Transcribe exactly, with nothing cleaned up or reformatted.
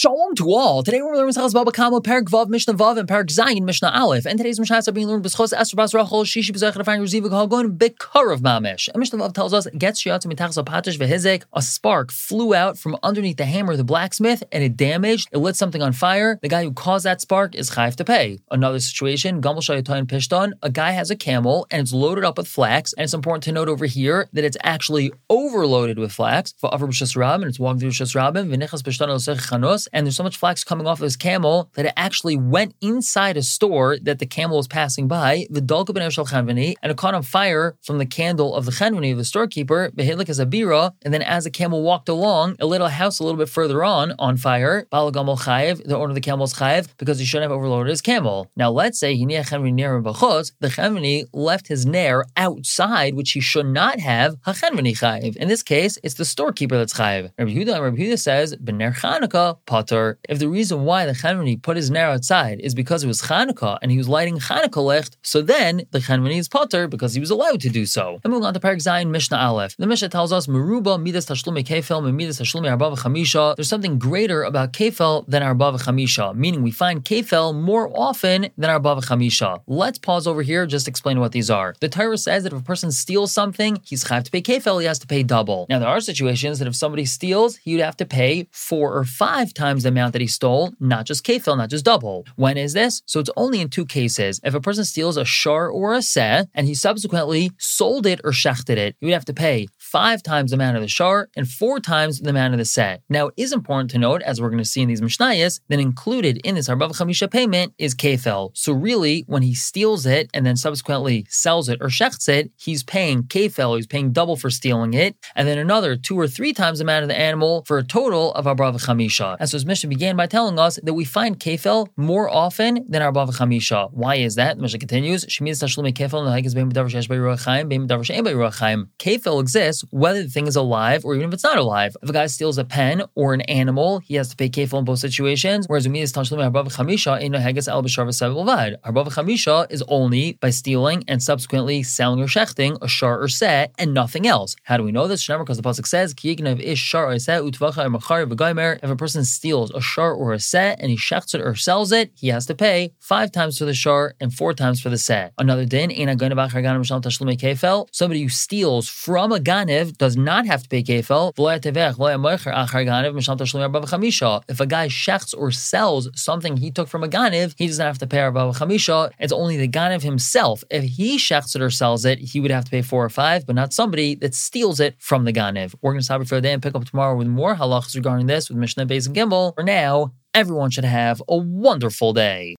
Shalom to all. Today we're learning Maseches Baba Kama, Perek Vav, Mishnah Vav, and Perek Zayin, Mishnah Aleph. And today's Mishnahs are being learned B'schos Esther Bas Rachel, Shishi B'zayich Refayin Ruziva Galgon, Bikar of Mamish. And Mishnah Vav tells us, Gets Shiatz Mitachas Apatish V'Hizek, a spark flew out from underneath the hammer of the blacksmith, and it damaged, it lit something on fire. The guy who caused that spark is chayiv to pay. Another situation, Gamal Shayatoyin Pishton, a guy has a camel, and it's loaded up with flax, and it's important to note over here that it's actually overloaded with flax, for Avar B'Shas Rabin, and it's walking through B'Shas Rabin, V'Nichas Pishton Al-Sech Chanos, and there's so much flax coming off of his camel that it actually went inside a store that the camel was passing by, and it caught on fire from the candle of the chenveni of the storekeeper, and then as the camel walked along, it lit a house a little bit further on, on fire. The owner of the camel is chayiv because he shouldn't have overloaded his camel. Now let's say the chenveni left his nair outside, which he should not have, chayiv. In this case, it's the storekeeper that's chayiv. Rabbi Yehuda, Rabbi Yehuda says, B'ner Chanukah, pater. If the reason why the chenveni put his nair outside is because it was Chanukah and he was lighting Chanukah licht, so then the chenveni is pater because he was allowed to do so. And moving on to Perek Zayin, Mishnah Aleph. The Mishnah tells us, Meruba midas tashlumi kefel midas tashlumi arba v'chamisha. There's something greater about kefel than arba v'chamisha, meaning we find kefel more often than arba v'chamisha. Let's pause over here, just explain what these are. The Torah says that if a person steals something, he's chayav to pay kefel, he has to pay double. Now there are situations that if somebody steals, he would have to pay four or five times the amount that he stole, not just kefil, not just double. When is this? So it's only in two cases. If a person steals a shar or a seh, and he subsequently sold it or shechted it, he would have to pay five times the amount of the shar and four times the amount of the seh. Now it is important to note, as we're going to see in these mishnayos, that included in this arba v'chamisha payment is kefil. So really, when he steals it and then subsequently sells it or shechts it, he's paying kefil, he's paying double for stealing it, and then another two or three times the amount of the animal for a total of arba v'chamisha. And so his Mishnah began by telling us that we find kefil more often than arba v'chamisha. Why is that? The Mishnah continues, kefil exists whether the thing is alive or even if it's not alive. If a guy steals a pen or an animal, he has to pay kefil in both situations, whereas arba v'chamisha is only by stealing and subsequently selling or shechting a shar or seh and nothing else. How do we know this? Because the pasuk says, if a person steals a shar or a seh and he shechts it or sells it, he has to pay five times for the shar and four times for the seh. Another din, somebody who steals from a ganiv does not have to pay kefil. If a guy shechts or sells something he took from a ganiv, he doesn't have to pay arba v'chamisha. It's only the ganiv himself. If he shechts it or sells it, he would have to pay four or five, but not somebody that steals it from the ganiv. We're going to stop it for the day and pick up tomorrow with more halachas regarding this with Mishnah Beis and Gimel. For now, everyone should have a wonderful day.